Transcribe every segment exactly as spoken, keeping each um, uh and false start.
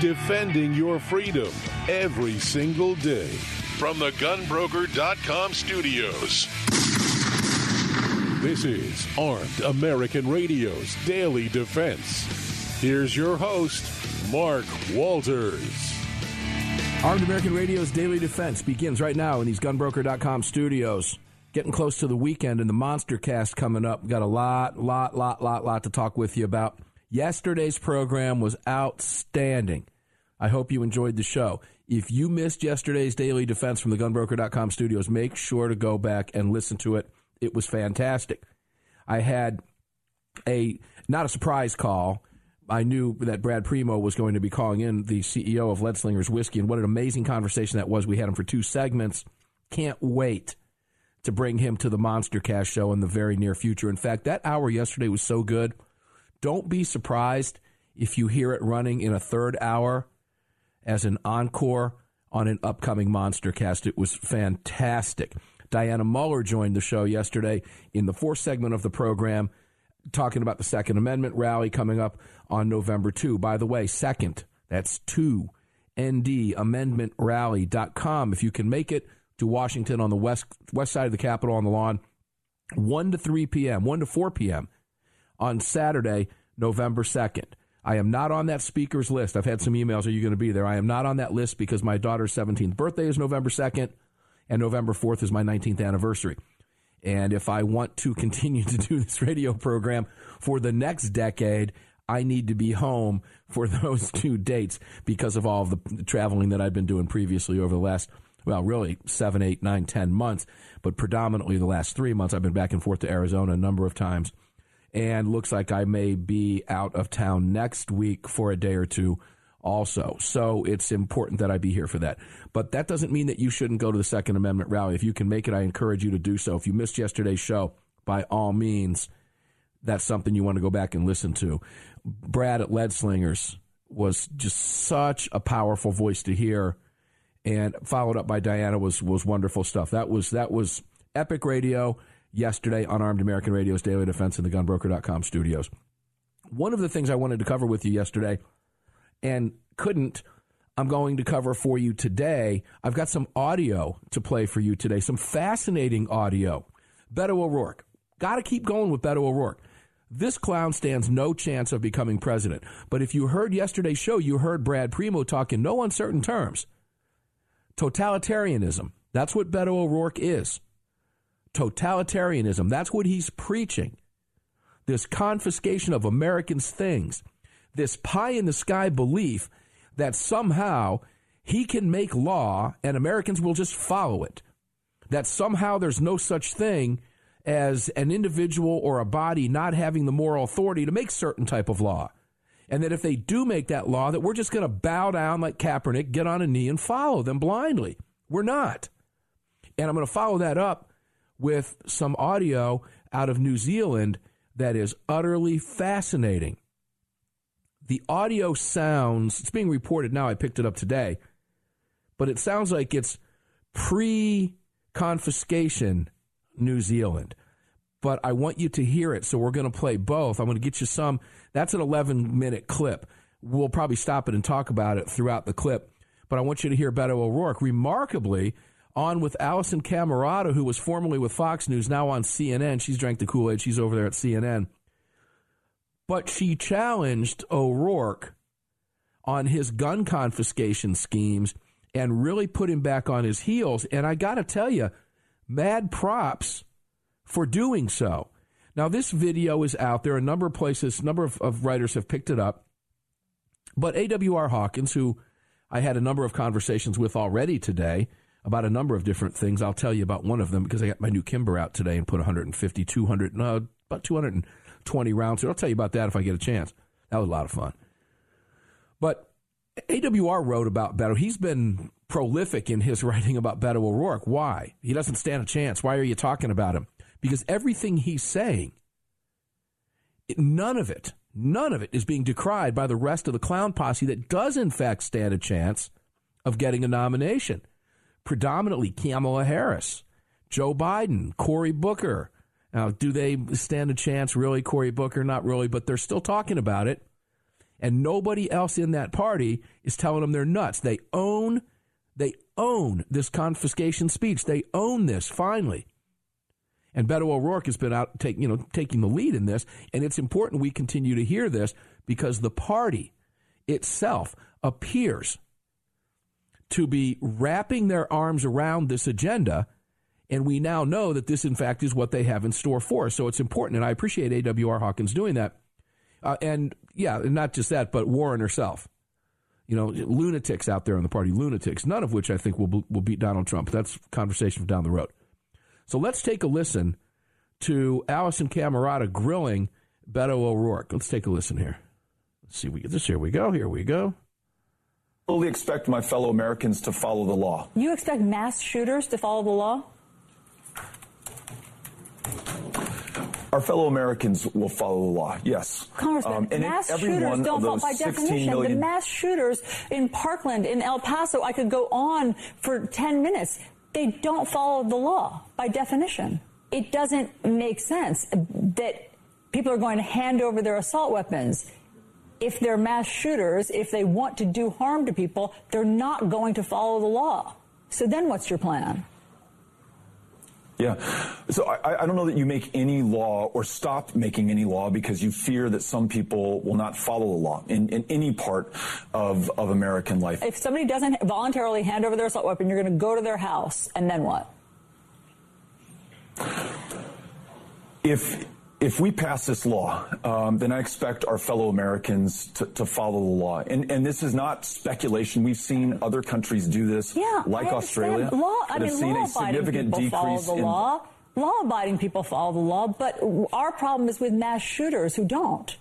defending your freedom every single day. From the gun broker dot com studios, this is Armed American Radio's Daily Defense. Here's your host, Mark Walters. Armed American Radio's Daily Defense begins right now in these gun broker dot com studios. Getting close to the weekend and the Monster Cast coming up. We've got a lot, lot, lot, lot, lot to talk with you about. Yesterday's program was outstanding. I hope you enjoyed the show. If you missed yesterday's Daily Defense from the gun broker dot com studios, make sure to go back and listen to it. It was fantastic. I had a, not a surprise call. I knew that Brad Primo was going to be calling in, the C E O of Lead Slingers Whiskey, and what an amazing conversation that was. We had him for two segments. Can't wait to bring him to the Monster Cast show in the very near future. In fact, that hour yesterday was so good. Don't be surprised if you hear it running in a third hour as an encore on an upcoming Monster Cast. It was fantastic. Diana Muller joined the show yesterday in the fourth segment of the program, talking about the Second Amendment rally coming up on November second. By the way, second, that's two, N D amendment rally dot com. If you can make it to Washington on the west west side of the Capitol on the lawn, one to three p.m., one to four p.m. on Saturday, November second. I am not on that speaker's list. I've had some emails, are you going to be there? I am not on that list because my daughter's seventeenth birthday is November second, and November fourth is my nineteenth anniversary. And if I want to continue to do this radio program for the next decade, I need to be home for those two dates because of all of the traveling that I've been doing previously over the last, well, really seven, eight, nine, ten months, but predominantly the last three months. I've been back and forth to Arizona a number of times, and looks like I may be out of town next week for a day or two also. So it's important that I be here for that. But that doesn't mean that you shouldn't go to the Second Amendment rally. If you can make it, I encourage you to do so. If you missed yesterday's show, by all means, that's something you want to go back and listen to. Brad at Lead Slingers was just such a powerful voice to hear, and followed up by Diana was was wonderful stuff. That was that was epic radio yesterday on Armed American Radio's Daily Defense in the gun broker dot com studios. One of the things I wanted to cover with you yesterday and couldn't, I'm going to cover for you today. I've got some audio to play for you today, some fascinating audio. Beto O'Rourke. Got to keep going with Beto O'Rourke. This clown stands no chance of becoming president. But if you heard yesterday's show, you heard Brad Primo talk in no uncertain terms. Totalitarianism. That's what Beto O'Rourke is. Totalitarianism. That's what he's preaching. This confiscation of Americans' things. This pie-in-the-sky belief that somehow he can make law and Americans will just follow it. That somehow there's no such thing as an individual or a body not having the moral authority to make certain type of law. And that if they do make that law, that we're just going to bow down like Kaepernick, get on a knee, and follow them blindly. We're not. And I'm going to follow that up with some audio out of New Zealand that is utterly fascinating. The audio sounds, it's being reported now, I picked it up today, but it sounds like it's pre-confiscation New Zealand. But I want you to hear it, so we're going to play both. I'm going to get you some. That's an eleven-minute clip. We'll probably stop it and talk about it throughout the clip. But I want you to hear Beto O'Rourke, remarkably, on with Allison Camerata, who was formerly with Fox News, now on C N N. She's drank the Kool-Aid. She's over there at C N N. But she challenged O'Rourke on his gun confiscation schemes and really put him back on his heels. And I got to tell you, mad props for doing so. Now, this video is out there. A number of places, a number of, of writers have picked it up. But A W R Hawkins, who I had a number of conversations with already today about a number of different things. I'll tell you about one of them because I got my new Kimber out today and put one fifty, two hundred, no, about two hundred twenty rounds. I'll tell you about that if I get a chance. That was a lot of fun. But A W R wrote about Beto. He's been prolific in his writing about Beto O'Rourke. Why? He doesn't stand a chance. Why are you talking about him? Because everything he's saying, it, none of it, none of it is being decried by the rest of the clown posse that does, in fact, stand a chance of getting a nomination. Predominantly Kamala Harris, Joe Biden, Cory Booker. Now, do they stand a chance, really, Cory Booker? Not really, but they're still talking about it. And nobody else in that party is telling them they're nuts. They own, they own this confiscation speech. They own this, finally. And Beto O'Rourke has been out take, you know, taking the lead in this, and it's important we continue to hear this because the party itself appears to be wrapping their arms around this agenda, and we now know that this, in fact, is what they have in store for us. So it's important, and I appreciate A W R Hawkins doing that. Uh, and, yeah, and not just that, but Warren herself. You know, lunatics out there in the party, lunatics, none of which I think will will beat Donald Trump. That's a conversation for down the road. So let's take a listen to Allison Camerata grilling Beto O'Rourke. Let's take a listen here. Let's see. We get this. Here we go. Here we go. I fully expect my fellow Americans to follow the law. You expect mass shooters to follow the law? Our fellow Americans will follow the law, yes. Congressman, um, and mass every shooters one don't of fall those by definition. million... The mass shooters in Parkland, in El Paso, I could go on for ten minutes. They don't follow the law by definition. It doesn't make sense that people are going to hand over their assault weapons. If they're mass shooters, if they want to do harm to people, they're not going to follow the law. So then what's your plan? Yeah. So I, I don't know that you make any law or stop making any law because you fear that some people will not follow the law in, in any part of, of American life. If somebody doesn't voluntarily hand over their assault weapon, you're going to go to their house, and then what? If if we pass this law, um, then I expect our fellow Americans to, to follow the law. And, and this is not speculation. We've seen other countries do this, yeah, like Australia. Law, I that mean, have seen a significant people follow decrease the in law. Law-abiding people follow the law, but our problem is with mass shooters who don't.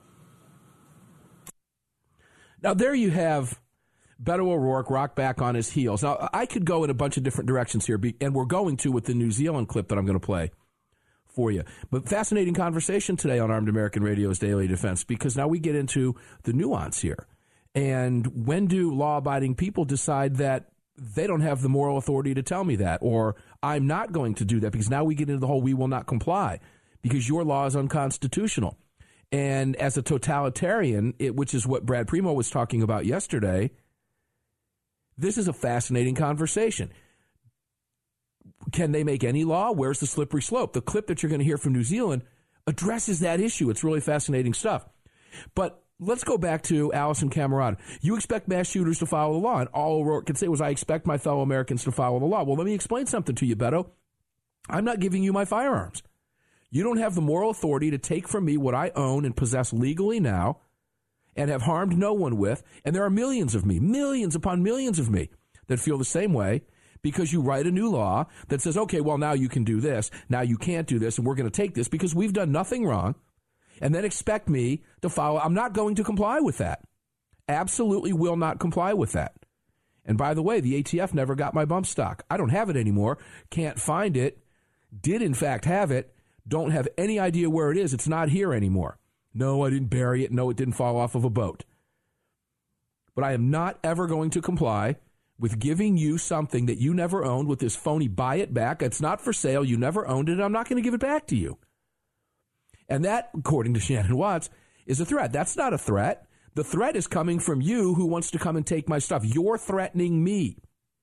Now, there you have Beto O'Rourke rock back on his heels. Now, I could go in a bunch of different directions here, and we're going to with the New Zealand clip that I'm going to play for you. But fascinating conversation today on Armed American Radio's Daily Defense, because now we get into the nuance here. And when do law-abiding people decide that they don't have the moral authority to tell me that, or I'm not going to do that, because now we get into the whole we will not comply because your law is unconstitutional. And as a totalitarian, it, which is what Brad Primo was talking about yesterday, this is a fascinating conversation. Can they make any law? Where's the slippery slope? The clip that you're going to hear from New Zealand addresses that issue. It's really fascinating stuff. But let's go back to Allison Camerata. You expect mass shooters to follow the law, and all O'Rourke could say was, I expect my fellow Americans to follow the law. Well, let me explain something to you, Beto. I'm not giving you my firearms. You don't have the moral authority to take from me what I own and possess legally now and have harmed no one with. And there are millions of me, millions upon millions of me that feel the same way, because you write a new law that says, okay, well, now you can do this, now you can't do this, and we're going to take this because we've done nothing wrong, and then expect me to follow. I'm not going to comply with that. Absolutely will not comply with that. And by the way, the A T F never got my bump stock. I don't have it anymore. Can't find it. Did, in fact, have it. Don't have any idea where it is. It's not here anymore. No, I didn't bury it. No, it didn't fall off of a boat. But I am not ever going to comply with giving you something that you never owned with this phony buy it back. It's not for sale. You never owned it. I'm not going to give it back to you. And that, according to Shannon Watts, is a threat. That's not a threat. The threat is coming from you who wants to come and take my stuff. You're threatening me.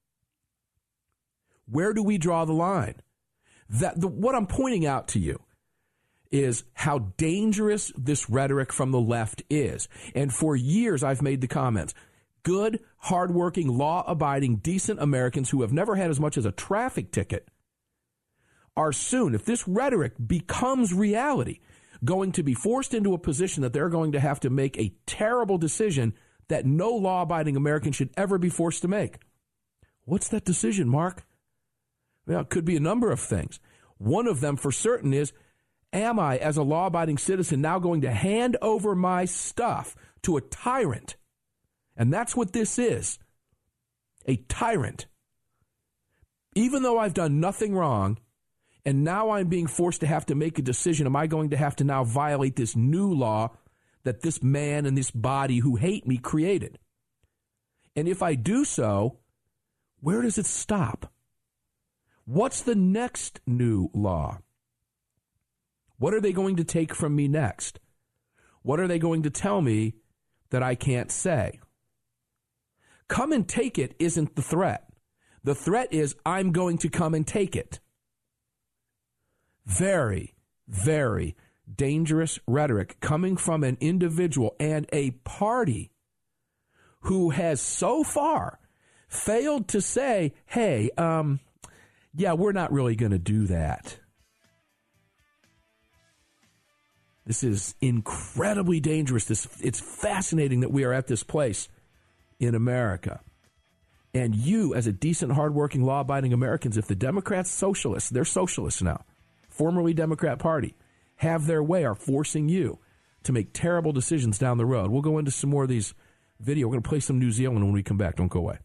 Where do we draw the line? That the, what I'm pointing out to you is how dangerous this rhetoric from the left is. And for years, I've made the comments. Good, hardworking, law-abiding, decent Americans who have never had as much as a traffic ticket are soon, if this rhetoric becomes reality, going to be forced into a position that they're going to have to make a terrible decision that no law-abiding American should ever be forced to make. What's that decision, Mark? Well, it could be a number of things. One of them for certain is, am I, as a law-abiding citizen, now going to hand over my stuff to a tyrant? And that's what this is, a tyrant. Even though I've done nothing wrong, and now I'm being forced to have to make a decision, am I going to have to now violate this new law that this man and this body who hate me created? And if I do so, where does it stop? What's the next new law? What are they going to take from me next? What are they going to tell me that I can't say. Come and take it isn't the threat. The threat is I'm going to come and take it. Very, very dangerous rhetoric coming from an individual and a party who has so far failed to say, hey, um, yeah, we're not really going to do that. This is incredibly dangerous. This, it's fascinating that we are at this place in America. And you, as a decent, hardworking, law-abiding Americans, if the Democrats, socialists, they're socialists now, formerly Democrat Party, have their way, are forcing you to make terrible decisions down the road. We'll go into some more of these video. We're going to play some New Zealand when we come back. Don't go away.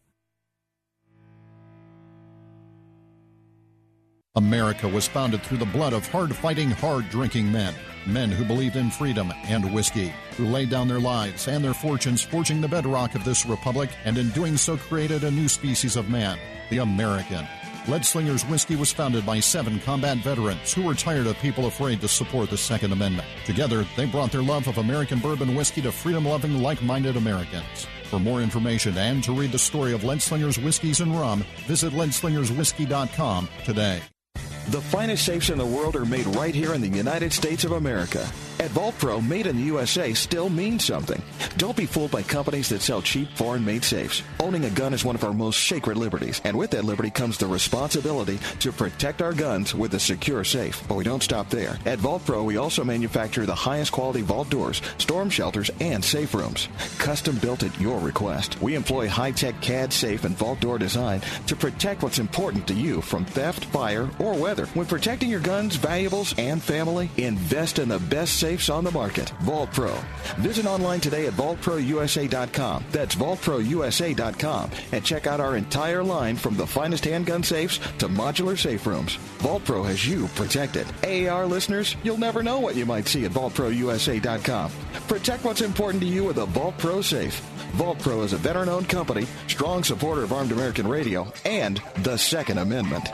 America was founded through the blood of hard-fighting, hard-drinking men. Men who believed in freedom and whiskey, who laid down their lives and their fortunes forging the bedrock of this republic, and in doing so created a new species of man, the American. Leadslingers Whiskey was founded by seven combat veterans who were tired of people afraid to support the Second Amendment. Together, they brought their love of American bourbon whiskey to freedom-loving, like-minded Americans. For more information and to read the story of Leadslingers Whiskeys and Rum, visit lead slingers whiskey dot com today. The finest safes in the world are made right here in the United States of America. At Vault Pro, made in the U S A still means something. Don't be fooled by companies that sell cheap, foreign-made safes. Owning a gun is one of our most sacred liberties, and with that liberty comes the responsibility to protect our guns with a secure safe. But we don't stop there. At Vault Pro, we also manufacture the highest quality vault doors, storm shelters, and safe rooms. Custom built at your request. We employ high-tech C A D safe and vault door design to protect what's important to you from theft, fire, or weather. When protecting your guns, valuables, and family, invest in the best safes on the market. Vault Pro. Visit online today at vault pro u s a dot com. That's vault pro u s a dot com. And check out our entire line from the finest handgun safes to modular safe rooms. Vault Pro has you protected. A A R listeners, you'll never know what you might see at vault pro u s a dot com. Protect what's important to you with a Vault Pro safe. Vault Pro is a veteran-owned company, strong supporter of Armed American Radio, and the Second Amendment.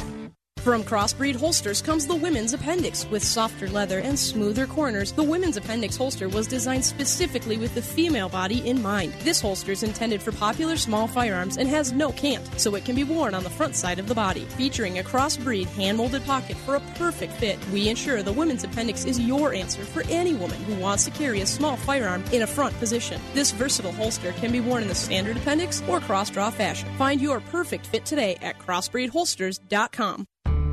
From Crossbreed Holsters comes the Women's Appendix. With softer leather and smoother corners, the Women's Appendix holster was designed specifically with the female body in mind. This holster is intended for popular small firearms and has no cant, so it can be worn on the front side of the body. Featuring a crossbreed hand-molded pocket for a perfect fit, we ensure the Women's Appendix is your answer for any woman who wants to carry a small firearm in a front position. This versatile holster can be worn in the standard appendix or cross-draw fashion. Find your perfect fit today at crossbreed holsters dot com.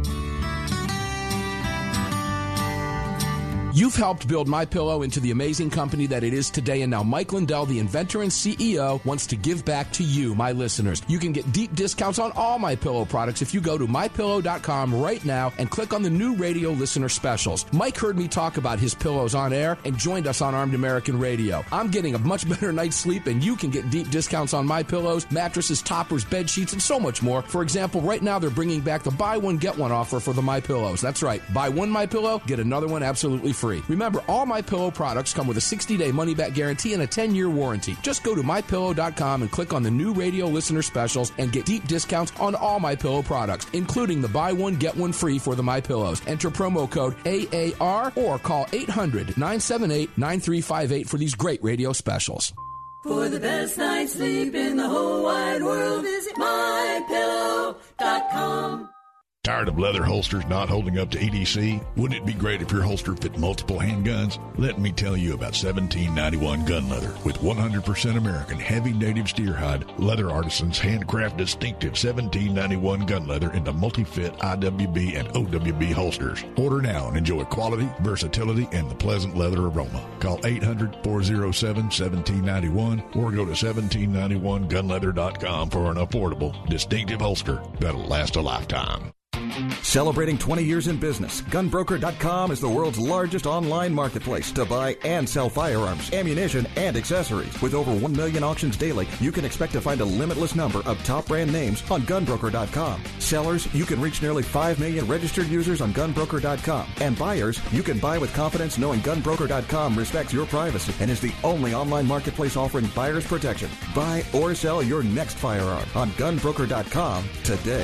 You've helped build MyPillow into the amazing company that it is today, and now Mike Lindell, the inventor and C E O, wants to give back to you, my listeners. You can get deep discounts on all MyPillow products if you go to my pillow dot com right now and click on the new radio listener specials. Mike heard me talk about his pillows on air and joined us on Armed American Radio. I'm getting a much better night's sleep, and you can get deep discounts on my pillows, mattresses, toppers, bed sheets, and so much more. For example, right now they're bringing back the buy one, get one offer for the MyPillows. That's right. Buy one MyPillow, get another one absolutely free. Free. Remember, all MyPillow products come with a sixty-day money-back guarantee and a ten-year warranty. Just go to my pillow dot com and click on the new radio listener specials and get deep discounts on all MyPillow products, including the buy one, get one free for the MyPillows. Enter promo code A A R or call eight hundred, nine seven eight, nine three five eight for these great radio specials. For the best night's sleep in the whole wide world, visit my pillow dot com. Tired of leather holsters not holding up to E D C? Wouldn't it be great if your holster fit multiple handguns? Let me tell you about seventeen ninety-one Gun Leather. With one hundred percent American heavy native steer hide, Leather Artisans handcraft distinctive seventeen ninety-one Gun Leather into multi-fit I W B and O W B holsters. Order now and enjoy quality, versatility, and the pleasant leather aroma. Call eight hundred, four oh seven, one seven nine one or go to seventeen ninety-one gun leather dot com for an affordable, distinctive holster that'll last a lifetime. Celebrating twenty years in business, gun broker dot com is the world's largest online marketplace to buy and sell firearms, ammunition, and accessories. With over one million auctions daily, you can expect to find a limitless number of top brand names on gun broker dot com. Sellers, you can reach nearly five million registered users on gun broker dot com. And buyers, you can buy with confidence knowing gun broker dot com respects your privacy and is the only online marketplace offering buyers protection. Buy or sell your next firearm on gun broker dot com today.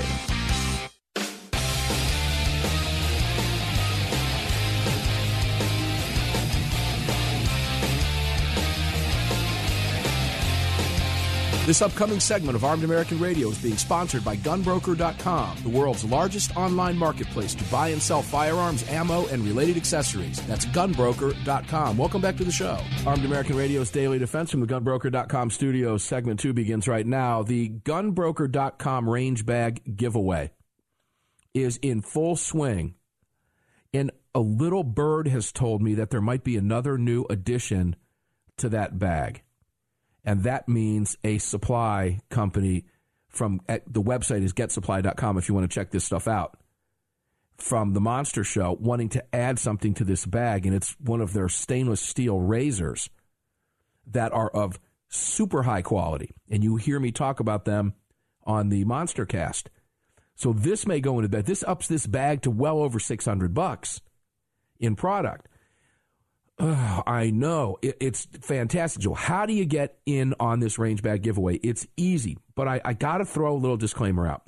This upcoming segment of Armed American Radio is being sponsored by gun broker dot com, the world's largest online marketplace to buy and sell firearms, ammo, and related accessories. That's gun broker dot com. Welcome back to the show. Armed American Radio's Daily Defense from the gun broker dot com studios. Segment two begins right now. The gun broker dot com range bag giveaway is in full swing, and a little bird has told me that there might be another new addition to that bag. And that means a supply company from at the website is get supply dot com if you want to check this stuff out. From the Monster Show, wanting to add something to this bag, and it's one of their stainless steel razors that are of super high quality. And you hear me talk about them on the Monster Cast. So this may go into bed. This ups this bag to well over six hundred bucks in product. Oh, I know. It, it's fantastic, Joel. How do you get in on this range bag giveaway? It's easy, but I, I got to throw a little disclaimer out.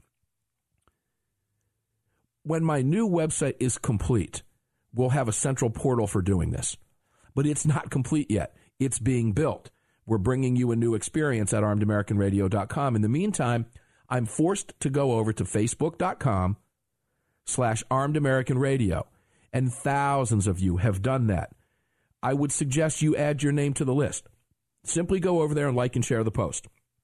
When my new website is complete, we'll have a central portal for doing this. But it's not complete yet. It's being built. We're bringing you a new experience at armed american radio dot com. In the meantime, I'm forced to go over to facebook dot com slash armed american radio, and thousands of you have done that. I would suggest you add your name to the list. Simply go over there and like and share the post.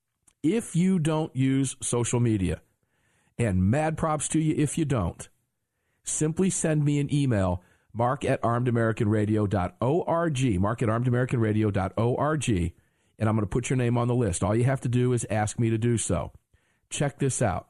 If you don't use social media, and mad props to you if you don't, simply send me an email, mark at armed american radio dot org, mark at armed american radio dot org, and I'm going to put your name on the list. All you have to do is ask me to do so. Check this out.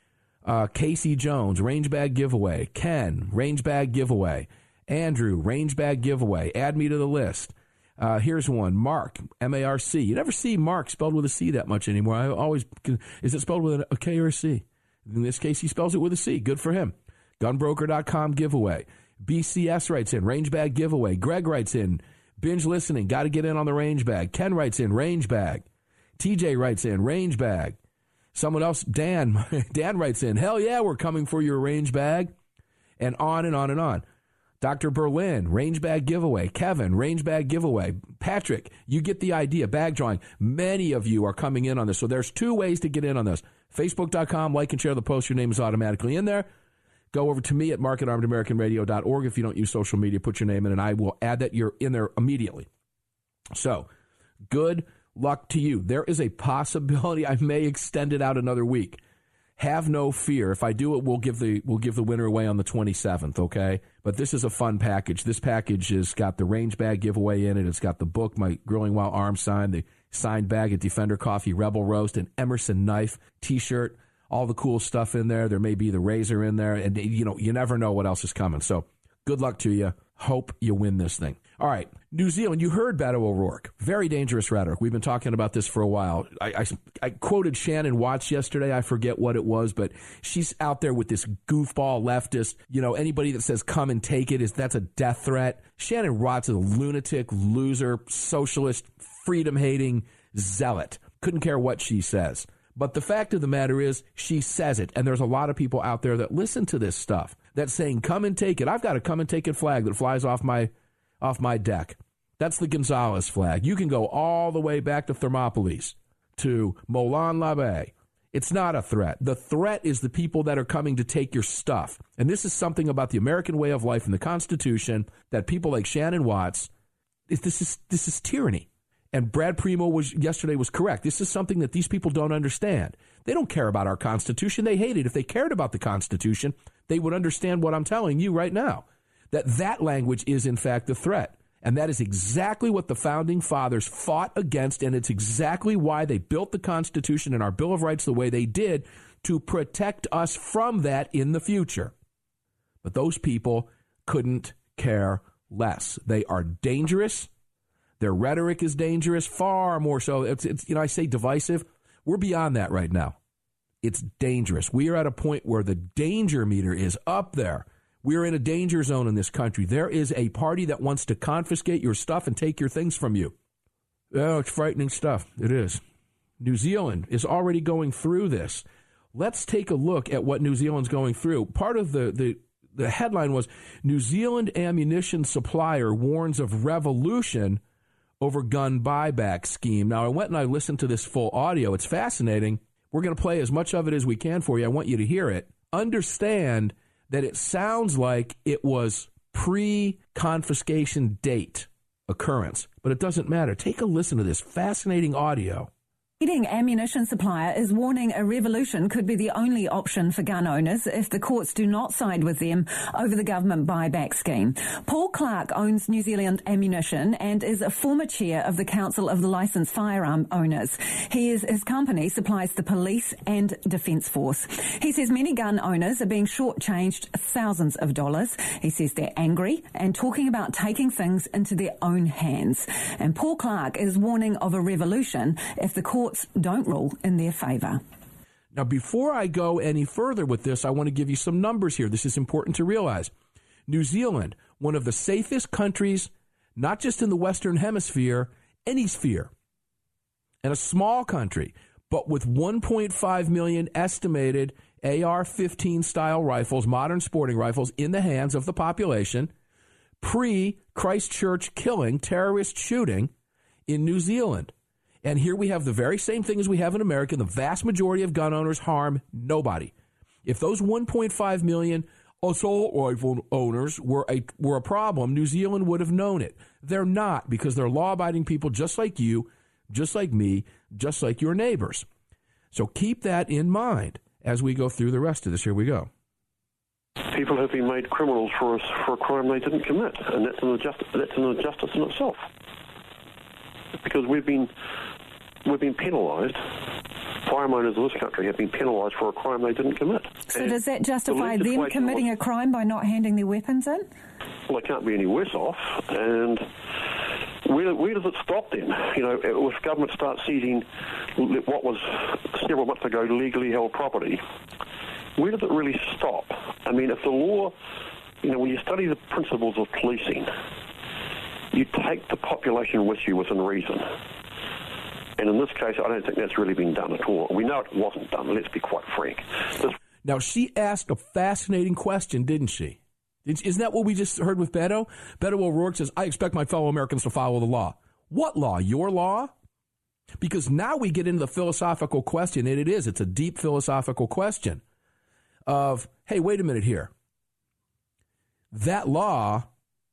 Uh, Casey Jones, range bag giveaway. Ken, range bag giveaway. Andrew, range bag giveaway. Add me to the list. Uh, here's one. Mark, M A R C. You never see Mark spelled with a C that much anymore. I always, is it spelled with a K or a C? In this case, he spells it with a C. Good for him. gun broker dot com giveaway. B C S writes in, range bag giveaway. Greg writes in, binge listening. Got to get in on the range bag. Ken writes in, range bag. T J writes in, range bag. Someone else, Dan, Dan writes in, hell yeah, we're coming for your range bag. And on and on and on. Doctor Berlin, range bag giveaway. Kevin, range bag giveaway. Patrick, you get the idea. Bag drawing. Many of you are coming in on this. So there's two ways to get in on this. facebook dot com, like and share the post. Your name is automatically in there. Go over to me at mark at armed american radio dot org. If you don't use social media, put your name in, and I will add that you're in there immediately. So, good luck to you. There is a possibility I may extend it out another week. Have no fear. If I do it, we'll give the we'll give the winner away on the twenty-seventh, okay? But this is a fun package. This package has got the range bag giveaway in it. It's got the book, My Grilling While Armed signed, the signed bag of Defender Coffee, Rebel Roast, an Emerson knife, T-shirt, all the cool stuff in there. There may be the razor in there, and you know, you never know what else is coming. So good luck to you. Hope you win this thing. All right, New Zealand, you heard Beto O'Rourke. Very dangerous rhetoric. We've been talking about this for a while. I, I, I quoted Shannon Watts yesterday. I forget what it was, but she's out there with this goofball leftist. You know, anybody that says come and take it, is that's a death threat. Shannon Watts is a lunatic, loser, socialist, freedom-hating zealot. Couldn't care what she says. But the fact of the matter is, she says it, and there's a lot of people out there that listen to this stuff that's saying, come and take it. I've got a come and take it flag that flies off my off my deck. That's the Gonzales flag. You can go all the way back to Thermopylae, to Molan Labe. It's not a threat. The threat is the people that are coming to take your stuff. And this is something about the American way of life and the Constitution that people like Shannon Watts, this is this is tyranny. And Brad Primo was yesterday was correct. This is something that these people don't understand. They don't care about our Constitution. They hate it. If they cared about the Constitution, they would understand what I'm telling you right now, that that language is, in fact, the threat. And that is exactly what the Founding Fathers fought against, and it's exactly why they built the Constitution and our Bill of Rights the way they did, to protect us from that in the future. But those people couldn't care less. They are dangerous. Their rhetoric is dangerous, far more so. It's, it's, you know, I say divisive. We're beyond that right now. It's dangerous. We are at a point where the danger meter is up there. We're in a danger zone in this country. There is a party that wants to confiscate your stuff and take your things from you. Oh, it's frightening stuff. It is. New Zealand is already going through this. Let's take a look at what New Zealand's going through. Part of the, the, the headline was, New Zealand ammunition supplier warns of revolution over gun buyback scheme. Now, I went and I listened to this full audio. It's fascinating. We're going to play as much of it as we can for you. I want you to hear it. Understand that it sounds like it was pre-confiscation date occurrence, but it doesn't matter. Take a listen to this fascinating audio. Leading ammunition supplier is warning a revolution could be the only option for gun owners if the courts do not side with them over the government buyback scheme. Paul Clark owns New Zealand Ammunition and is a former chair of the Council of the Licensed Firearm Owners. He is, his company supplies the police and defence force. He says many gun owners are being shortchanged thousands of dollars. He says they're angry and talking about taking things into their own hands. And Paul Clark is warning of a revolution if the court don't rule in their favour. Now, before I go any further with this, I want to give you some numbers here. This is important to realize. New Zealand, one of the safest countries, not just in the Western Hemisphere, any sphere, and a small country, but with one point five million estimated A R fifteen style rifles, modern sporting rifles, in the hands of the population, pre-Christchurch killing, terrorist shooting in New Zealand. And here we have the very same thing as we have in America. The vast majority of gun owners harm nobody. If those one point five million assault rifle owners were a, were a problem, New Zealand would have known it. They're not, because they're law-abiding people just like you, just like me, just like your neighbors. So keep that in mind as we go through the rest of this. Here we go. People have been made criminals for a, for a crime they didn't commit, and that's an injustice, that's an injustice in itself. Because we've been we've been penalised. Firearm owners of this country have been penalised for a crime they didn't commit. So and does that justify the them committing was, a crime by not handing their weapons in? Well, they can't be any worse off. And where, where does it stop then? You know, if government starts seizing what was several months ago legally held property, where does it really stop? I mean, if the law, you know, when you study the principles of policing, you take the population with you within reason. And in this case, I don't think that's really been done at all. We know it wasn't done, let's be quite frank. This- now, she asked a fascinating question, didn't she? Isn't that what we just heard with Beto? Beto O'Rourke says, I expect my fellow Americans to follow the law. What law? Your law? Because now we get into the philosophical question, and it is. It's a deep philosophical question of, hey, wait a minute here. That law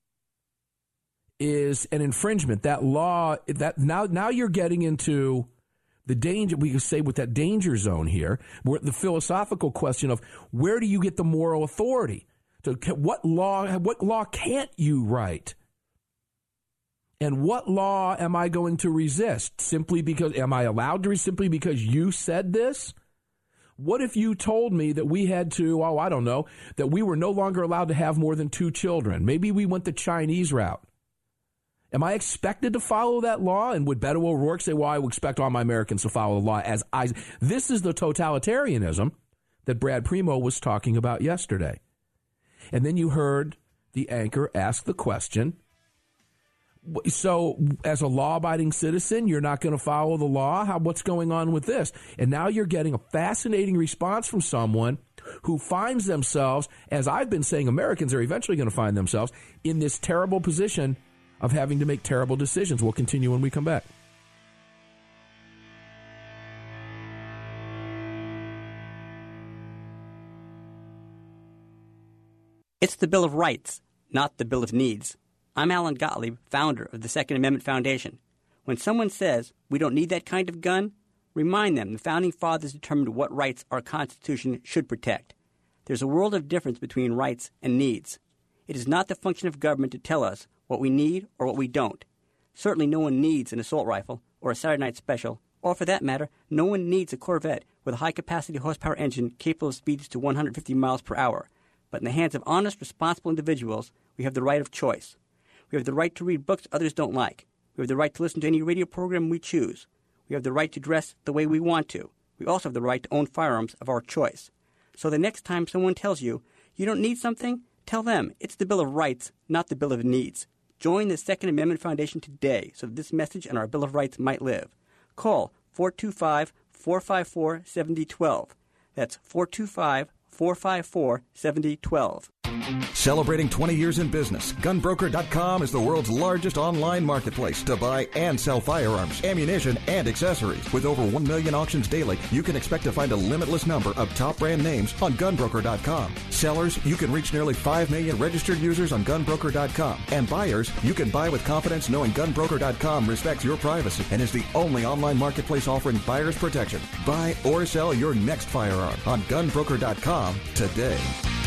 is an infringement. That law, that now now you're getting into the danger, we could say, with that danger zone here, where the philosophical question of where do you get the moral authority? So what law, what law can't you write? And what law am I going to resist? Simply because, am I allowed to, simply because you said this? What if you told me that we had to, oh, I don't know, that we were no longer allowed to have more than two children? Maybe we went the Chinese route. Am I expected to follow that law? And would Beto O'Rourke say, well, I would expect all my Americans to follow the law as I... This is the totalitarianism that Brad Primo was talking about yesterday. And then you heard the anchor ask the question, so as a law-abiding citizen, you're not going to follow the law? How, what's going on with this? And now you're getting a fascinating response from someone who finds themselves, as I've been saying, Americans are eventually going to find themselves in this terrible position of having to make terrible decisions. We'll continue when we come back. It's the Bill of Rights, not the Bill of Needs. I'm Alan Gottlieb, founder of the Second Amendment Foundation. When someone says we don't need that kind of gun, remind them the Founding Fathers determined what rights our Constitution should protect. There's a world of difference between rights and needs. It is not the function of government to tell us what we need or what we don't. Certainly no one needs an assault rifle or a Saturday night special, or for that matter, no one needs a Corvette with a high-capacity horsepower engine capable of speeds to one hundred fifty miles per hour. But in the hands of honest, responsible individuals, we have the right of choice. We have the right to read books others don't like. We have the right to listen to any radio program we choose. We have the right to dress the way we want to. We also have the right to own firearms of our choice. So the next time someone tells you you don't need something, tell them it's the Bill of Rights, not the Bill of Needs. Join the Second Amendment Foundation today so that this message and our Bill of Rights might live. Call four two five, four five four, seven zero one two. That's four two five, four five four, seven zero one two. Celebrating twenty years in business, gun broker dot com is the world's largest online marketplace to buy and sell firearms, ammunition, and accessories. With over one million auctions daily, you can expect to find a limitless number of top brand names on gun broker dot com. Sellers, you can reach nearly five million registered users on gun broker dot com. And buyers, you can buy with confidence knowing gun broker dot com respects your privacy and is the only online marketplace offering buyers protection. Buy or sell your next firearm on gun broker dot com today.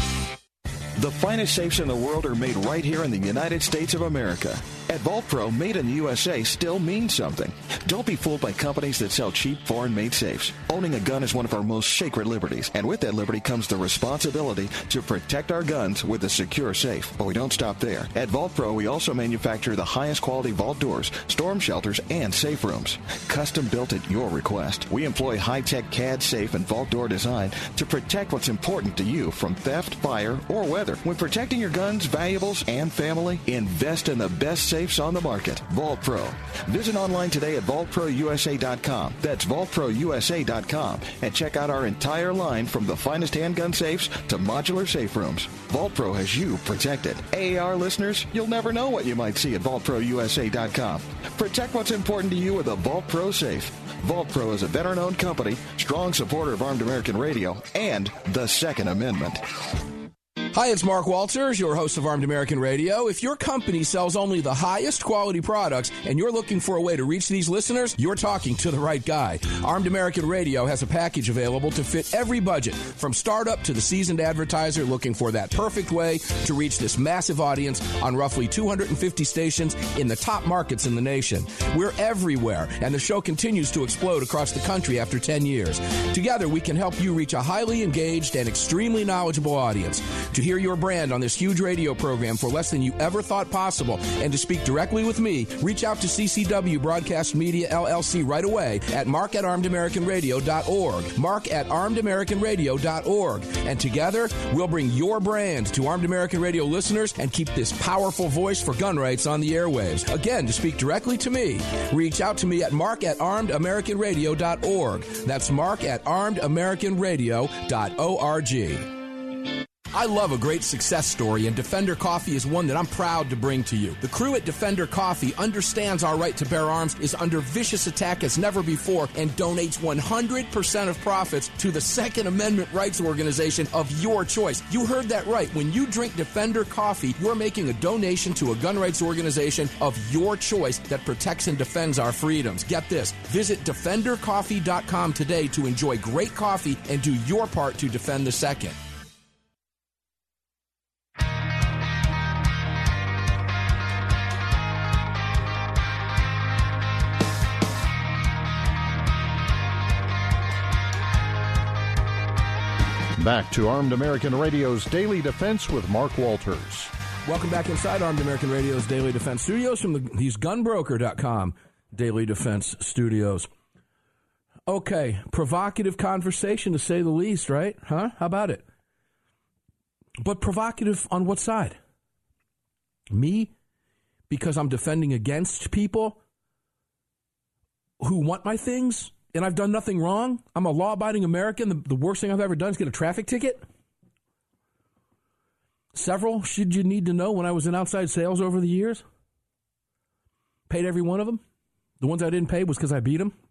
The finest safes in the world are made right here in the United States of America. At Vault Pro, made in the U S A still means something. Don't be fooled by companies that sell cheap, foreign-made safes. Owning a gun is one of our most sacred liberties, and with that liberty comes the responsibility to protect our guns with a secure safe. But we don't stop there. At Vault Pro, we also manufacture the highest quality vault doors, storm shelters, and safe rooms. Custom built at your request. We employ high-tech C A D safe and vault door design to protect what's important to you from theft, fire, or weather. When protecting your guns, valuables, and family, invest in the best safes on the market. Vault Pro. Visit online today at vault pro u s a dot com. That's vault pro u s a dot com. And check out our entire line from the finest handgun safes to modular safe rooms. Vault Pro has you protected. A A R listeners, you'll never know what you might see at vault pro u s a dot com. Protect what's important to you with a Vault Pro safe. Vault Pro is a veteran-owned company, strong supporter of Armed American Radio, and the Second Amendment. Hi, it's Mark Walters, your host of Armed American Radio. If your company sells only the highest quality products and you're looking for a way to reach these listeners, you're talking to the right guy. Armed American Radio has a package available to fit every budget, from startup to the seasoned advertiser looking for that perfect way to reach this massive audience on roughly two hundred fifty stations in the top markets in the nation. We're everywhere, and the show continues to explode across the country after ten years. Together, we can help you reach a highly engaged and extremely knowledgeable audience. To hear your brand on this huge radio program for less than you ever thought possible and to speak directly with me, reach out to C C W Broadcast Media, L L C right away at mark at armed american radio dot org. Mark at armed american radio dot org. And together, we'll bring your brand to Armed American Radio listeners and keep this powerful voice for gun rights on the airwaves. Again, to speak directly to me, reach out to me at mark at armed american radio dot org. That's mark at armed american radio dot org. I love a great success story, and Defender Coffee is one that I'm proud to bring to you. The crew at Defender Coffee understands our right to bear arms is under vicious attack as never before and donates one hundred percent of profits to the Second Amendment rights organization of your choice. You heard that right. When you drink Defender Coffee, you're making a donation to a gun rights organization of your choice that protects and defends our freedoms. Get this. Visit defender coffee dot com today to enjoy great coffee and do your part to defend the Second. Back to Armed American Radio's Daily Defense with Mark Walters. Welcome back inside Armed American Radio's Daily Defense Studios from the, these gun broker dot com Daily Defense Studios. Okay, provocative conversation to say the least, right? Huh? How about it? But provocative on what side? Me? Because I'm defending against people who want my things? And I've done nothing wrong? I'm a law-abiding American. The, the worst thing I've ever done is get a traffic ticket? Several, should you need to know, when I was in outside sales over the years. Paid every one of them. The ones I didn't pay was because I beat them.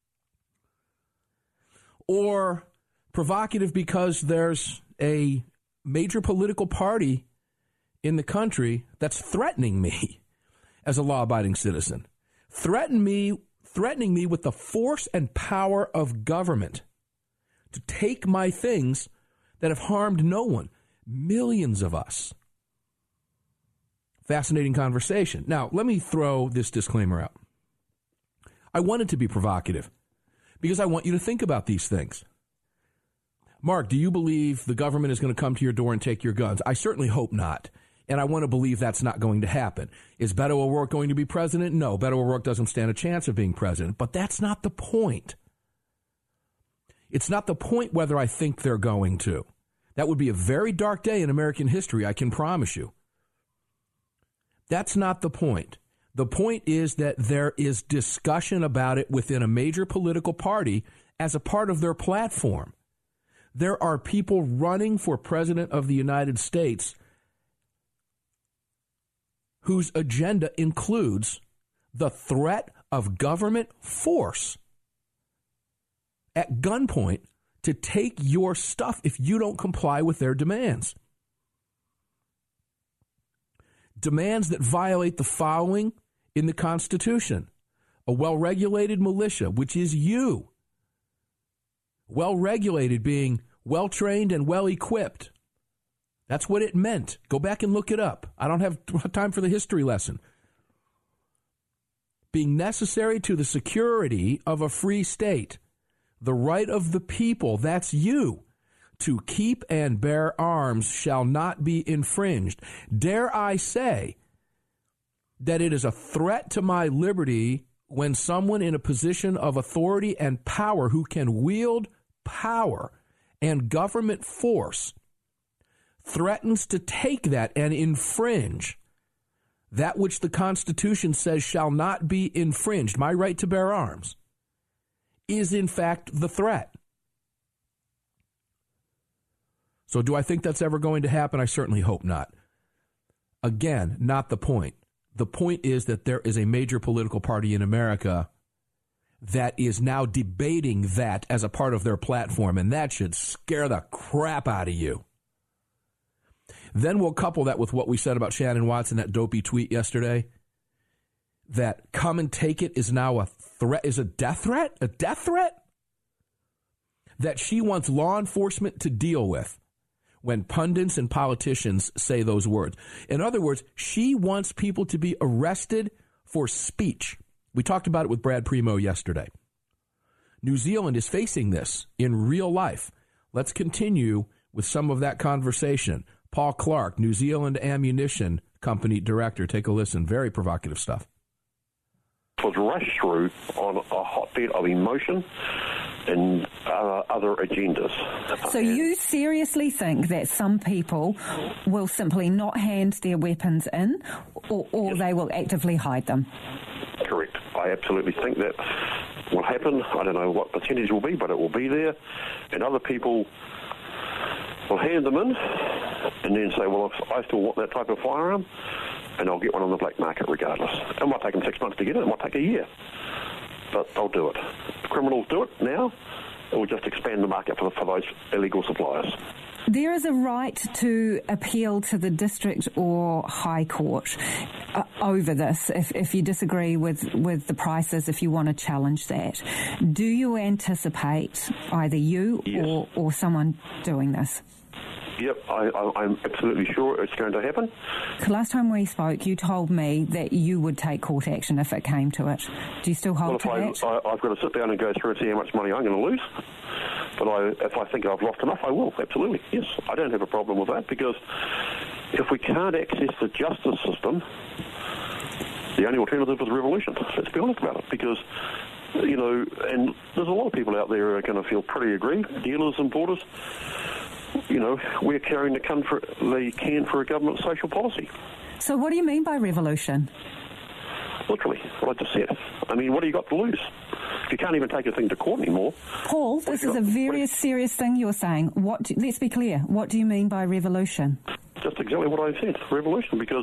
Or provocative because there's a major political party in the country that's threatening me as a law-abiding citizen. Threaten me threatening me with the force and power of government to take my things that have harmed no one, millions of us. Fascinating conversation. Now, let me throw this disclaimer out. I want it to be provocative because I want you to think about these things. Mark, do you believe the government is going to come to your door and take your guns? I certainly hope not. And I want to believe that's not going to happen. Is Beto O'Rourke going to be president? No, Beto O'Rourke doesn't stand a chance of being president. But that's not the point. It's not the point whether I think they're going to. That would be a very dark day in American history, I can promise you. That's not the point. The point is that there is discussion about it within a major political party as a part of their platform. There are people running for president of the United States whose agenda includes the threat of government force at gunpoint to take your stuff if you don't comply with their demands. Demands that violate the following in the Constitution: a well-regulated militia, which is you. Well-regulated being well-trained and well-equipped. That's what it meant. Go back and look it up. I don't have time for the history lesson. Being necessary to the security of a free state. The right of the people, that's you, to keep and bear arms shall not be infringed. Dare I say that it is a threat to my liberty when someone in a position of authority and power who can wield power and government force threatens to take that and infringe that which the Constitution says shall not be infringed, my right to bear arms, is in fact the threat. So do I think that's ever going to happen? I certainly hope not. Again, not the point. The point is that there is a major political party in America that is now debating that as a part of their platform, and that should scare the crap out of you. Then we'll couple that with what we said about Shannon Watson, that dopey tweet yesterday, that come and take it is now a threat, is a death threat, a death threat that she wants law enforcement to deal with when pundits and politicians say those words. In other words, she wants people to be arrested for speech. We talked about it with Brad Primo yesterday. New Zealand is facing this in real life. Let's continue with some of that conversation. Paul Clark, New Zealand Ammunition Company Director. Take a listen. Very provocative stuff. Was rushed through on a hotbed of emotion and uh, other agendas. So you seriously think that some people will simply not hand their weapons in, or, or yes. they will actively hide them? Correct. I absolutely think that will happen. I don't know what percentage will be, but it will be there. And other people will hand them in and then say, well, if I still want that type of firearm, and I'll get one on the black market regardless. It might take them six months to get it. It might take a year. But they'll do it. The criminals do it now. It will just expand the market for, for those illegal suppliers. There is a right to appeal to the district or high court uh, over this if, if you disagree with, with the prices, if you want to challenge that. Do you anticipate either you yes. or, or someone doing this? Yep, I, I, I'm absolutely sure it's going to happen. Last time we spoke, you told me that you would take court action if it came to it. Do you still hold well, if to I, that? I, I've got to sit down and go through and see how much money I'm going to lose. But I, if I think I've lost enough, I will, absolutely. Yes, I don't have a problem with that, because if we can't access the justice system, the only alternative is revolution. Let's be honest about it, because, you know, and there's a lot of people out there who are going to feel pretty aggrieved, dealers, importers. You know, we're carrying the can for, the can for a government social policy. So what do you mean by revolution? Literally, what I just said. I mean, what do you got to lose? If you can't even take a thing to court anymore. Paul, this is a very serious thing you're saying. What? Do, let's be clear. What do you mean by revolution? Just exactly what I said, revolution, because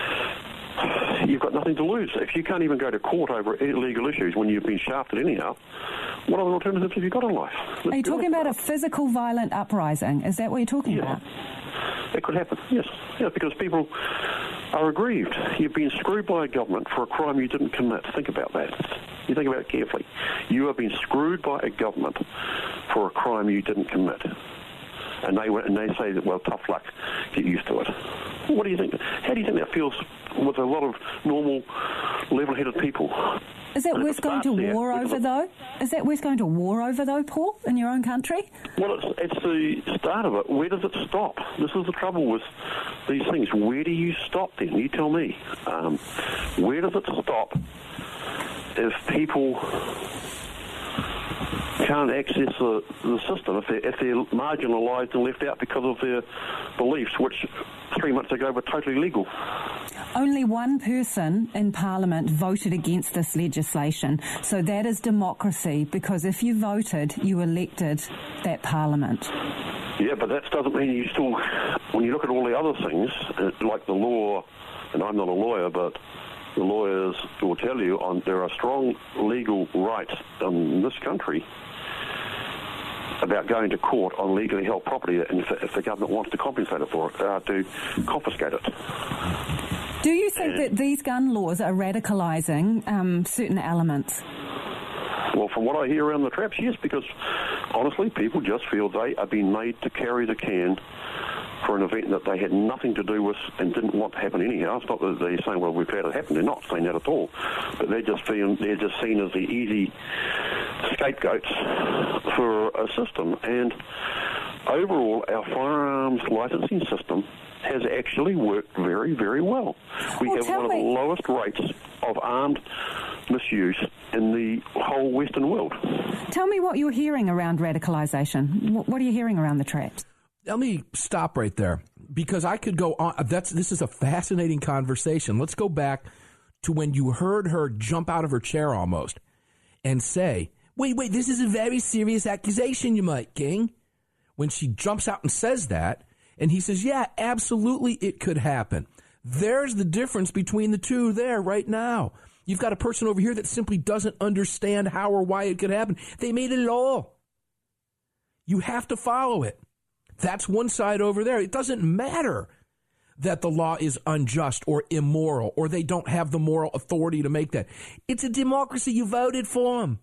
you've got nothing to lose. If you can't even go to court over illegal issues when you've been shafted anyhow, what other alternatives have you got in life? Let's Are you talking about a physical violent uprising? Is that what you're talking yeah. about? It could happen, yes. Yeah, because people are aggrieved. You've been screwed by a government for a crime you didn't commit. Think about that. You think about it carefully. You have been screwed by a government for a crime you didn't commit. And they and they say that, well, tough luck, get used to it. What do you think? How do you think that feels with a lot of normal, level-headed people? Is that worth going to war over, though? Is that worth going to war over, though, Paul, in your own country? Well, it's, it's the start of it. Where does it stop? This is the trouble with these things. Where do you stop then? You tell me. Um, where does it stop if people can't access the, the system, if they're, if they're marginalised and left out because of their beliefs, which three months ago were totally legal? Only one person in Parliament voted against this legislation, so that is democracy, because if you voted, you elected that Parliament. Yeah, but that doesn't mean you still, when you look at all the other things, like the law, and I'm not a lawyer, but the lawyers will tell you on, there are strong legal rights in this country about going to court on legally held property, and if, if the government wants to compensate it for it, uh, to confiscate it. Do you think and, that these gun laws are radicalising um, certain elements? Well, from what I hear around the traps, yes, because honestly, people just feel they are being made to carry the can for an event that they had nothing to do with and didn't want to happen anyhow. It's not that they're saying, well, we've had it happen. They're not saying that at all. But they're just feeling, they're just seen as the easy scapegoats for a system. And overall, our firearms licensing system has actually worked very, very well. We well, have one of the lowest rates of armed misuse in the whole Western world. Tell me what you're hearing around radicalisation. What are you hearing around the traps? Let me stop right there, because I could go on. That's this is a fascinating conversation. Let's go back to when you heard her jump out of her chair almost and say, wait, wait, this is a very serious accusation, you might, King. When she jumps out and says that, and he says, yeah, absolutely, it could happen. There's the difference between the two there right now. You've got a person over here that simply doesn't understand how or why it could happen. They made a law. You have to follow it. That's one side over there. It doesn't matter that the law is unjust or immoral or they don't have the moral authority to make that. It's a democracy. You voted for them.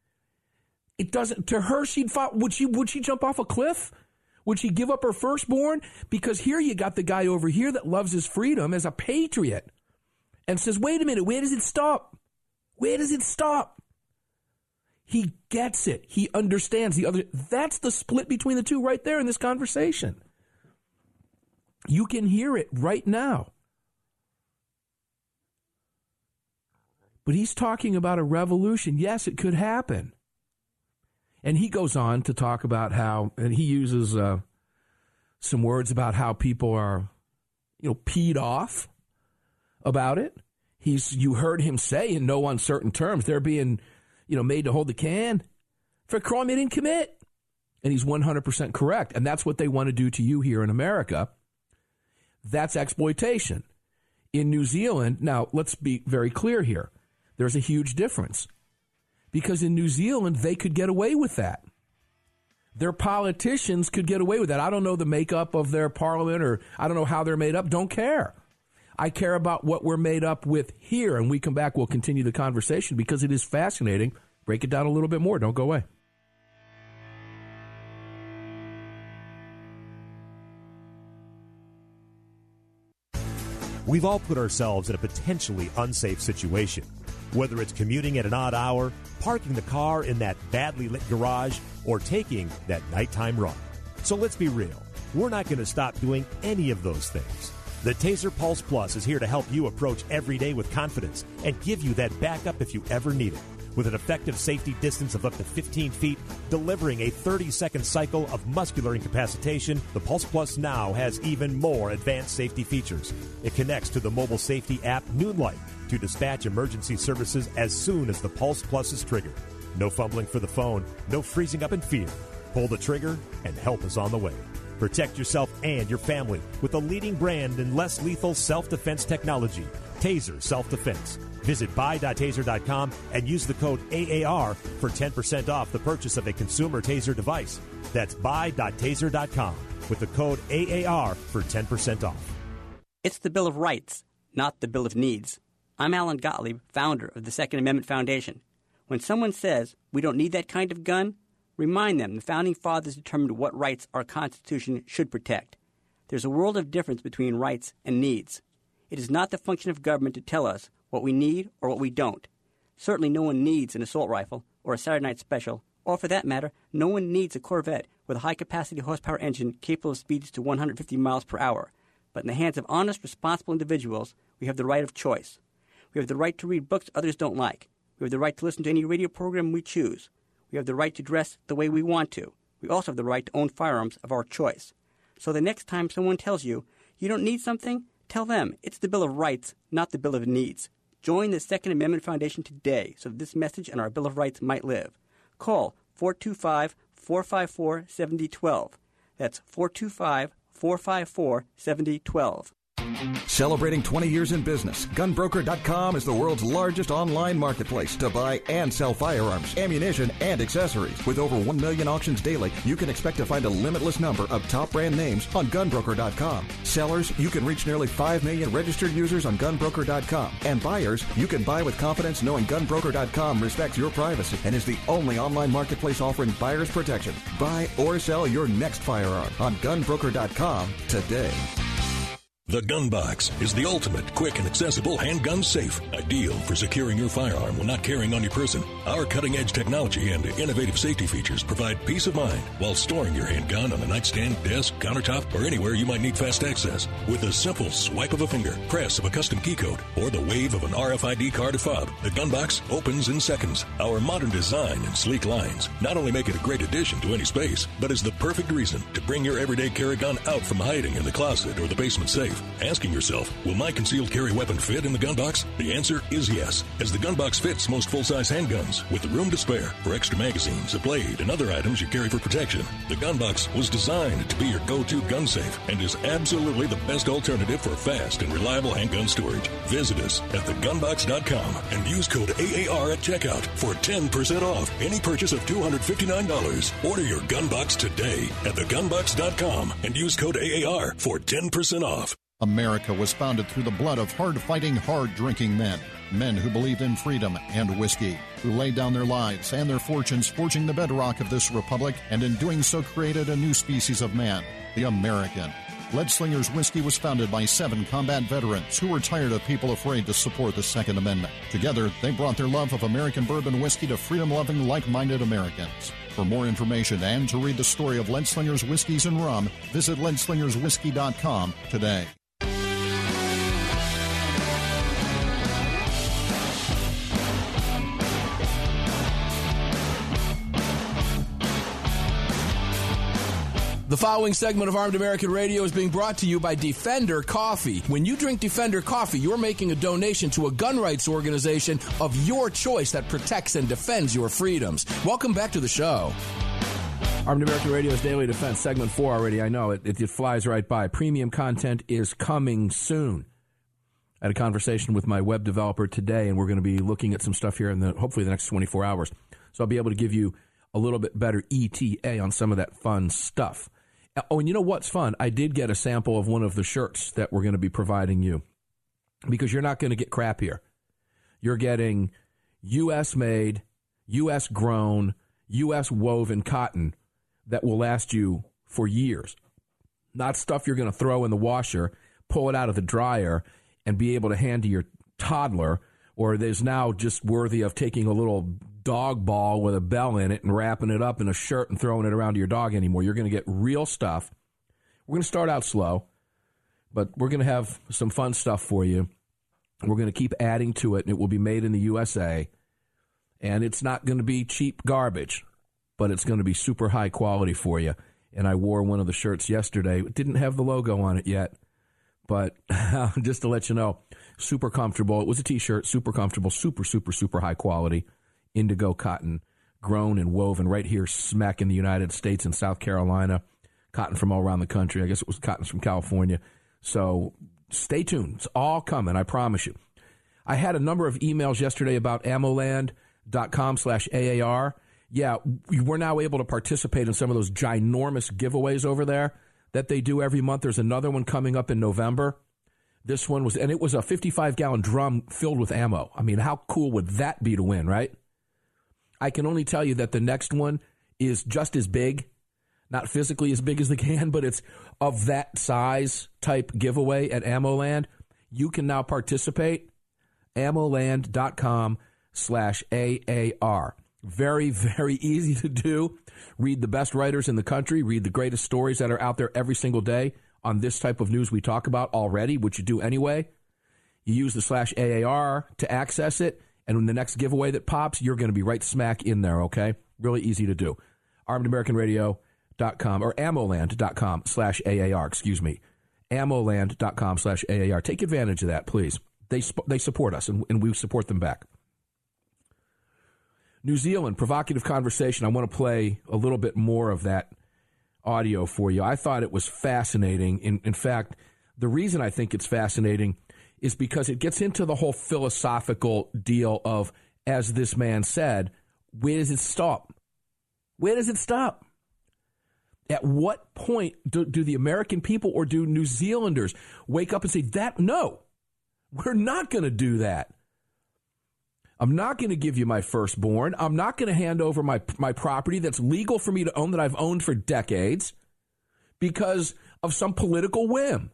It doesn't. To her, she'd fought. Would she? Would she jump off a cliff? Would she give up her firstborn? Because here you got the guy over here that loves his freedom as a patriot and says, wait a minute, where does it stop? Where does it stop? He gets it. He understands the other. That's the split between the two right there in this conversation. You can hear it right now. But he's talking about a revolution. Yes, it could happen. And he goes on to talk about how, and he uses uh, some words about how people are, you know, peed off about it. He's, you heard him say in no uncertain terms, they're being, you know, made to hold the can for a crime they didn't commit. And he's one hundred percent correct. And that's what they want to do to you here in America. That's exploitation. In New Zealand, now let's be very clear here. There's a huge difference. Because in New Zealand, they could get away with that. Their politicians could get away with that. I don't know the makeup of their parliament, or I don't know how they're made up. Don't care. I care about what we're made up with here. And we come back, we'll continue the conversation because it is fascinating. Break it down a little bit more. Don't go away. We've all put ourselves in a potentially unsafe situation. Whether it's commuting at an odd hour, parking the car in that badly lit garage, or taking that nighttime run. So let's be real. We're not going to stop doing any of those things. The Taser Pulse Plus is here to help you approach every day with confidence and give you that backup if you ever need it. With an effective safety distance of up to fifteen feet, delivering a thirty-second cycle of muscular incapacitation, the Pulse Plus now has even more advanced safety features. It connects to the mobile safety app Noonlight to dispatch emergency services as soon as the Pulse Plus is triggered. No fumbling for the phone, no freezing up in fear. Pull the trigger and help is on the way. Protect yourself and your family with the leading brand in less lethal self-defense technology, Taser Self-Defense. Visit buy dot taser dot com and use the code A A R for ten percent off the purchase of a consumer Taser device. That's buy dot taser dot com with the code A A R for ten percent off. It's the Bill of Rights, not the Bill of Needs. I'm Alan Gottlieb, founder of the Second Amendment Foundation. When someone says we don't need that kind of gun, remind them the Founding Fathers determined what rights our Constitution should protect. There's a world of difference between rights and needs. It is not the function of government to tell us what we need or what we don't. Certainly no one needs an assault rifle or a Saturday night special, or for that matter, no one needs a Corvette with a high-capacity horsepower engine capable of speeds to one hundred fifty miles per hour. But in the hands of honest, responsible individuals, we have the right of choice. We have the right to read books others don't like. We have the right to listen to any radio program we choose. We have the right to dress the way we want to. We also have the right to own firearms of our choice. So the next time someone tells you you don't need something, tell them it's the Bill of Rights, not the Bill of Needs. Join the Second Amendment Foundation today so that this message and our Bill of Rights might live. Call four two five, four five four, seven zero one two. That's four two five, four five four, seven zero one two. Celebrating twenty years in business, gun broker dot com is the world's largest online marketplace to buy and sell firearms, ammunition, and accessories. With over one million auctions daily, you can expect to find a limitless number of top brand names on gun broker dot com. Sellers, you can reach nearly five million registered users on gun broker dot com. And buyers, you can buy with confidence knowing gun broker dot com respects your privacy and is the only online marketplace offering buyers protection. Buy or sell your next firearm on gun broker dot com today. The Gun Box is the ultimate, quick, and accessible handgun safe, ideal for securing your firearm when not carrying on your person. Our cutting-edge technology and innovative safety features provide peace of mind while storing your handgun on a nightstand, desk, countertop, or anywhere you might need fast access. With a simple swipe of a finger, press of a custom key code, or the wave of an R F I D card or fob, the Gun Box opens in seconds. Our modern design and sleek lines not only make it a great addition to any space, but is the perfect reason to bring your everyday carry gun out from hiding in the closet or the basement safe. Asking yourself, will my concealed carry weapon fit in the gun box? The answer is yes, as the gun box fits most full-size handguns with the room to spare for extra magazines, a blade, and other items you carry for protection. The gun box was designed to be your go-to gun safe and is absolutely the best alternative for fast and reliable handgun storage. Visit us at the gun box dot com and use code A A R at checkout for ten percent off any purchase of two hundred fifty-nine dollars. Order your gun box today at the gun box dot com and use code A A R for ten percent off. America was founded through the blood of hard-fighting, hard-drinking men. Men who believed in freedom and whiskey, who laid down their lives and their fortunes forging the bedrock of this republic, and in doing so created a new species of man, the American. Leadslinger's Whiskey was founded by seven combat veterans who were tired of people afraid to support the Second Amendment. Together, they brought their love of American bourbon whiskey to freedom-loving, like-minded Americans. For more information and to read the story of Leadslinger's Whiskeys and Rum, visit leadslingers whiskey dot com today. The following segment of Armed American Radio is being brought to you by Defender Coffee. When you drink Defender Coffee, you're making a donation to a gun rights organization of your choice that protects and defends your freedoms. Welcome back to the show. Armed American Radio's Daily Defense, segment four already. I know, it, it, it flies right by. Premium content is coming soon. I had a conversation with my web developer today, and we're going to be looking at some stuff here in the hopefully the next twenty-four hours. So I'll be able to give you a little bit better E T A on some of that fun stuff. Oh, and you know what's fun? I did get a sample of one of the shirts that we're going to be providing you, because you're not going to get crap here. You're getting U S made, U S grown, U S woven cotton that will last you for years. Not stuff you're going to throw in the washer, pull it out of the dryer, and be able to hand to your toddler, or there's now just worthy of taking a little dog ball with a bell in it and wrapping it up in a shirt and throwing it around to your dog anymore. You're going to get real stuff. We're going to start out slow, but we're going to have some fun stuff for you. We're going to keep adding to it, and it will be made in the U S A. And it's not going to be cheap garbage, but it's going to be super high quality for you. And I wore one of the shirts yesterday. It didn't have the logo on it yet, but just to let you know, super comfortable. It was a T-shirt, super comfortable, super, super, super high quality. Indigo cotton, grown and woven right here smack in the United States and South Carolina. Cotton from all around the country. I guess it was cotton from California. So stay tuned. It's all coming, I promise you. I had a number of emails yesterday about ammoland.com slash AAR. Yeah, we're now able to participate in some of those ginormous giveaways over there that they do every month. There's another one coming up in November. This one was, and it was a fifty-five gallon drum filled with ammo. I mean, how cool would that be to win, right? I can only tell you that the next one is just as big, not physically as big as the can, but it's of that size type giveaway at AmmoLand. You can now participate. ammoland.com slash AAR. Very, very easy to do. Read the best writers in the country. Read the greatest stories that are out there every single day on this type of news we talk about already, which you do anyway. You use the slash A A R to access it. And when the next giveaway that pops, you're going to be right smack in there, okay? Really easy to do. armed american radio dot com or ammoland.com slash AAR, excuse me. ammoland.com slash AAR. Take advantage of that, please. They sp- they support us, and, and we support them back. New Zealand, provocative conversation. I want to play a little bit more of that audio for you. I thought it was fascinating. In, in fact, the reason I think it's fascinating is because it gets into the whole philosophical deal of, as this man said, where does it stop? Where does it stop? At what point do, do the American people or do New Zealanders wake up and say, that, no, we're not going to do that. I'm not going to give you my firstborn. I'm not going to hand over my my property that's legal for me to own, that I've owned for decades, because of some political whim.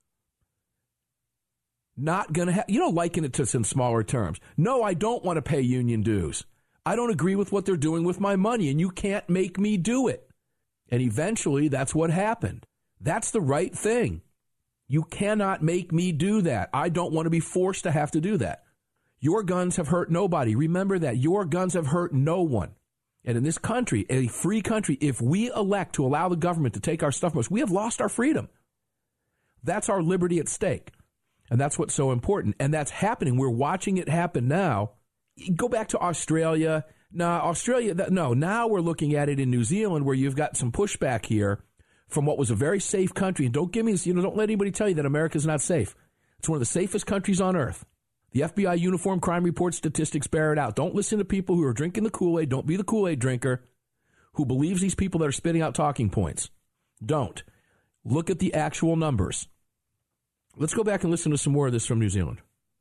Not going to have, you know, liken it to some smaller terms. No, I don't want to pay union dues. I don't agree with what they're doing with my money, and you can't make me do it. And eventually, that's what happened. That's the right thing. You cannot make me do that. I don't want to be forced to have to do that. Your guns have hurt nobody. Remember that. Your guns have hurt no one. And in this country, a free country, if we elect to allow the government to take our stuff from us, we have lost our freedom. That's our liberty at stake. And that's what's so important. And that's happening. We're watching it happen now. Go back to Australia. No, Australia, no. Now we're looking at it in New Zealand, where you've got some pushback here from what was a very safe country. And don't give me, you know, don't let anybody tell you that America's not safe. It's one of the safest countries on earth. The F B I Uniform Crime Report statistics bear it out. Don't listen to people who are drinking the Kool-Aid. Don't be the Kool-Aid drinker who believes these people that are spitting out talking points. Don't. Look at the actual numbers. Let's go back and listen to some more of this from New Zealand.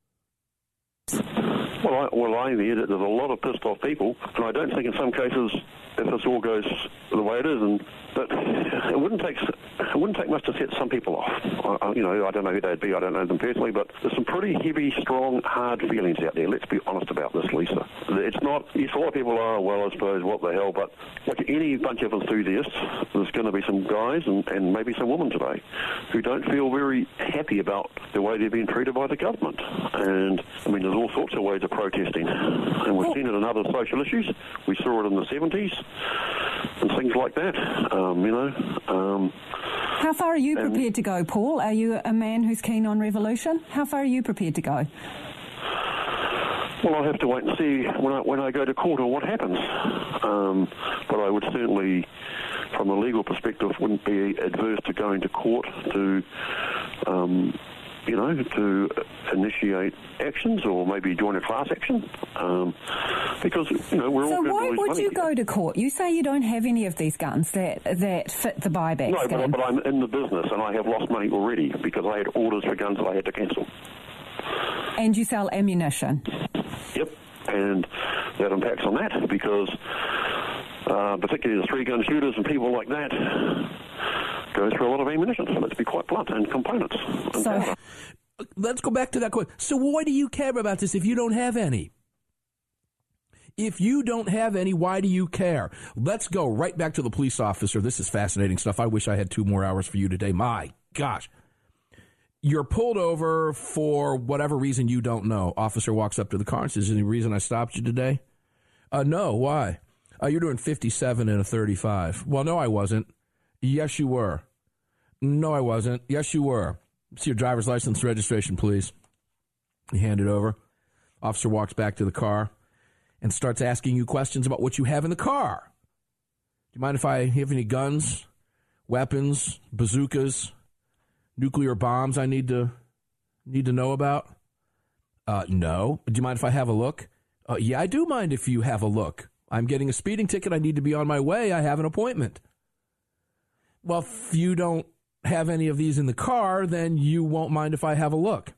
Well, I, well, I hear that there's a lot of pissed off people, and I don't think in some cases, if this all goes the way it is, and that it wouldn't take it wouldn't take much to set some people off. I, you know, I don't know who they'd be. I don't know them personally, but there's some pretty heavy, strong, hard feelings out there. Let's be honest about this, Lisa. It's not. Yes, a lot of people are. Well, I suppose what the hell, but like any bunch of enthusiasts, there's going to be some guys and, and maybe some women today who don't feel very happy about the way they're being treated by the government. And I mean, there's all sorts of ways of protesting, and we've seen it in other social issues. We saw it in the seventies and things like that. Um, you know. Um, How far are you prepared to go, Paul? Are you a man who's keen on revolution? How far are you prepared to go? Well, I'll have to wait and see when I, when I go to court or what happens. Um, but I would certainly, from a legal perspective, wouldn't be adverse to going to court to, um, you know, to initiate actions or maybe join a class action. Um, because, you know, we're all So going to why lose would money you here. go to court? You say you don't have any of these guns that, that fit the buyback No, scheme. but, but I'm in the business and I have lost money already because I had orders for guns that I had to cancel. And you sell ammunition. Yep, and that impacts on that because uh, particularly the three-gun shooters and people like that go through a lot of ammunition, so let's be quite blunt, and components. And So- powder. Let's go back to that question. So why do you care about this if you don't have any? If you don't have any, why do you care? Let's go right back to the police officer. This is fascinating stuff. I wish I had two more hours for you today. My gosh. You're pulled over for whatever reason you don't know. Officer walks up to the car and says, any reason I stopped you today? Uh, no, why? Uh, you're doing fifty-seven and a thirty-five. Well, no, I wasn't. Yes, you were. No, I wasn't. Yes, you were. See your driver's license registration, please. You hand it over. Officer walks back to the car and starts asking you questions about what you have in the car. Do you mind if I have any guns, weapons, bazookas, nuclear bombs I need to need to know about? Uh, no. Do you mind if I have a look? Uh, yeah, I do mind if you have a look. I'm getting a speeding ticket. I need to be on my way. I have an appointment. Well, if you don't have any of these in the car, then you won't mind if I have a look.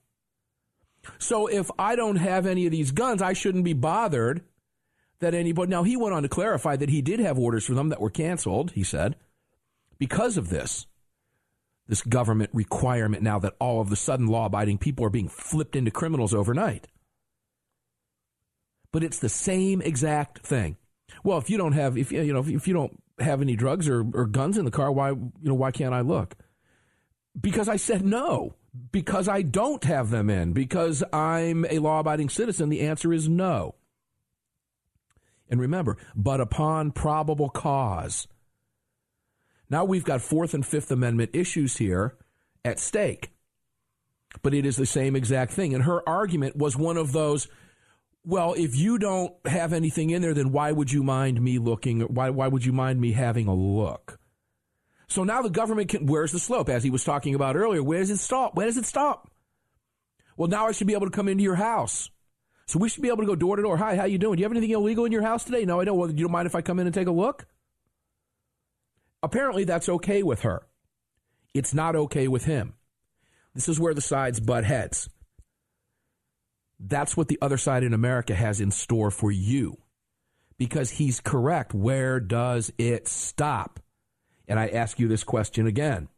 So if I don't have any of these guns, I shouldn't be bothered that anybody... Now, he went on to clarify that he did have orders for them that were canceled, he said, because of this. This government requirement now that all of the sudden law-abiding people are being flipped into criminals overnight. But it's the same exact thing. Well, if you don't have, if you know, if you don't have any drugs or, or guns in the car, why, you know, why can't I look? Because I said no. Because I don't have them in. Because I'm a law-abiding citizen. The answer is no. And remember, but upon probable cause. Now we've got Fourth and Fifth Amendment issues here at stake. But it is the same exact thing. And her argument was one of those, well, if you don't have anything in there, then why would you mind me looking? Why, why would you mind me having a look? So now the government can, where's the slope? As he was talking about earlier, where does it stop? Where does it stop? Well, now I should be able to come into your house. So we should be able to go door to door. Hi, how you doing? Do you have anything illegal in your house today? No, I don't. Well, you don't mind if I come in and take a look? Apparently that's okay with her. It's not okay with him. This is where the sides butt heads. That's what the other side in America has in store for you. Because he's correct. Where does it stop? And I ask you this question again.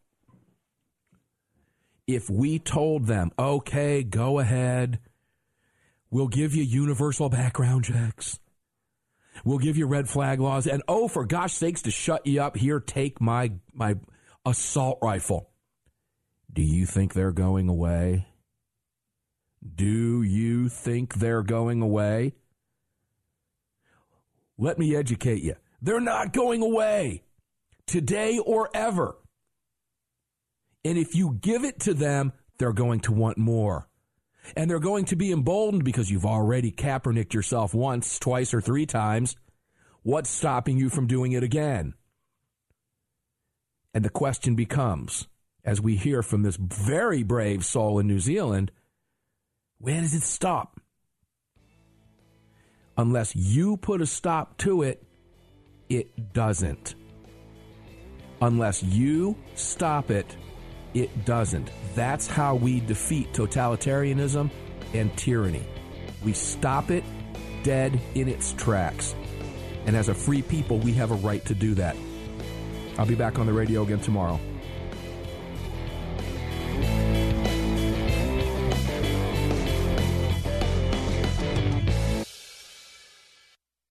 If we told them, okay, go ahead, we'll give you universal background checks, we'll give you red flag laws, and oh, for gosh sakes, to shut you up, here, take my my assault rifle. Do you think they're going away? Do you think they're going away? Let me educate you. They're not going away. Today or ever. And if you give it to them, they're going to want more. And they're going to be emboldened because you've already Kaepernicked yourself once, twice, or three times. What's stopping you from doing it again? And the question becomes, as we hear from this very brave soul in New Zealand, where does it stop? Unless you put a stop to it, it doesn't. Unless you stop it, it doesn't. That's how we defeat totalitarianism and tyranny. We stop it dead in its tracks. And as a free people, we have a right to do that. I'll be back on the radio again tomorrow.